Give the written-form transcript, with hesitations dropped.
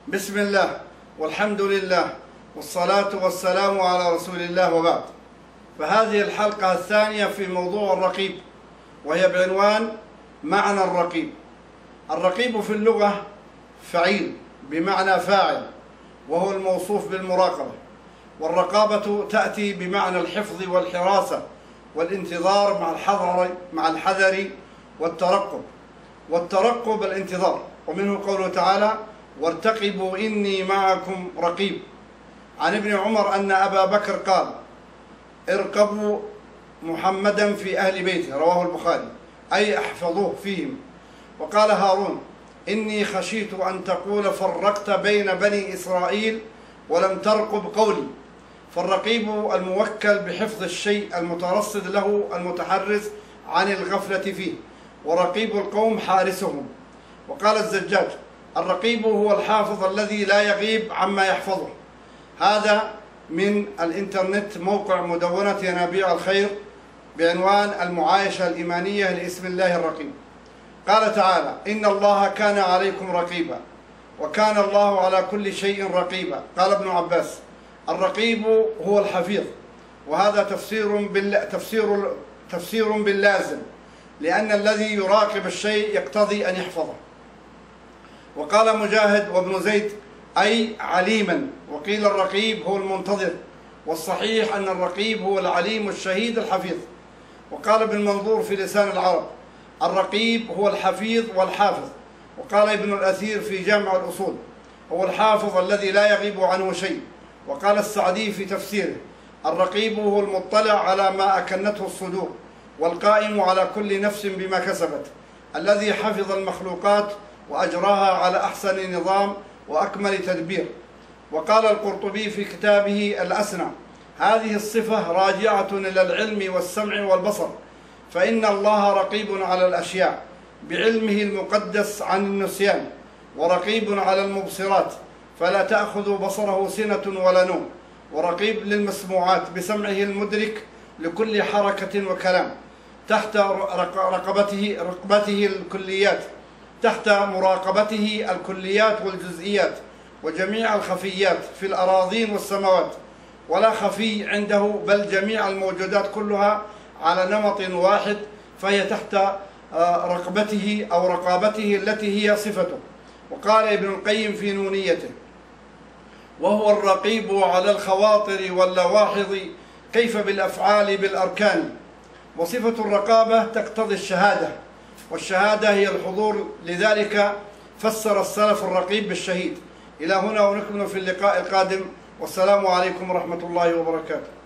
بسم الله والحمد لله والصلاة والسلام على رسول الله، وبعد. فهذه الحلقة الثانية في موضوع الرقيب، وهي بعنوان معنى الرقيب. الرقيب في اللغة فعيل بمعنى فاعل، وهو الموصوف بالمراقبة. والرقابة تأتي بمعنى الحفظ والحراسة والانتظار مع الحذر والترقب. والترقب الانتظار، ومنه قوله تعالى: وارتقبوا إني معكم رقيب. عن ابن عمر أن أبا بكر قال: ارقبوا محمدا في أهل بيته، رواه البخاري، أي احفظوه فيهم. وقال هارون: إني خشيت أن تقول فرقت بين بني إسرائيل ولم ترقب قولي. فالرقيب الموكل بحفظ الشيء المترصد له المتحرز عن الغفلة فيه، ورقيب القوم حارسهم. وقال الزجاج: الرقيب هو الحافظ الذي لا يغيب عما يحفظه. هذا من الإنترنت، موقع مدونة ينابيع الخير بعنوان المعايشة الإيمانية لاسم الله الرقيب. قال تعالى: إن الله كان عليكم رقيبا وكان الله على كل شيء رقيبا. قال ابن عباس: الرقيب هو الحفيظ. وهذا تفسير باللازم، لأن الذي يراقب الشيء يقتضي أن يحفظه. وقال مجاهد وابن زيد: أي عليما. وقيل الرقيب هو المنتظر، والصحيح أن الرقيب هو العليم الشهيد الحفيظ. وقال ابن منظور في لسان العرب: الرقيب هو الحفيظ والحافظ. وقال ابن الأثير في جامع الأصول: هو الحافظ الذي لا يغيب عنه شيء. وقال السعدي في تفسيره: الرقيب هو المطلع على ما أكنته الصدور، والقائم على كل نفس بما كسبت، الذي حفظ المخلوقات وأجراها على أحسن نظام وأكمل تدبير. وقال القرطبي في كتابه الأسنى: هذه الصفة راجعة إلى العلم والسمع والبصر، فإن الله رقيب على الأشياء بعلمه المقدس عن النسيان، ورقيب على المبصرات فلا تأخذ بصره سنة ولا نوم، ورقيب للمسموعات بسمعه المدرك لكل حركة وكلام، تحت مراقبته الكليات والجزئيات وجميع الخفيات في الأراضين والسماوات، ولا خفي عنده، بل جميع الموجودات كلها على نمط واحد، فهي تحت رقبته أو رقابته التي هي صفته. وقال ابن القيم في نونيته: وهو الرقيب على الخواطر واللواحظ، كيف بالأفعال بالأركان. وصفة الرقابة تقتضي الشهادة، والشهادة هي الحضور، لذلك فسر السلف الرقيب بالشهيد. إلى هنا ونكمل في اللقاء القادم، والسلام عليكم ورحمة الله وبركاته.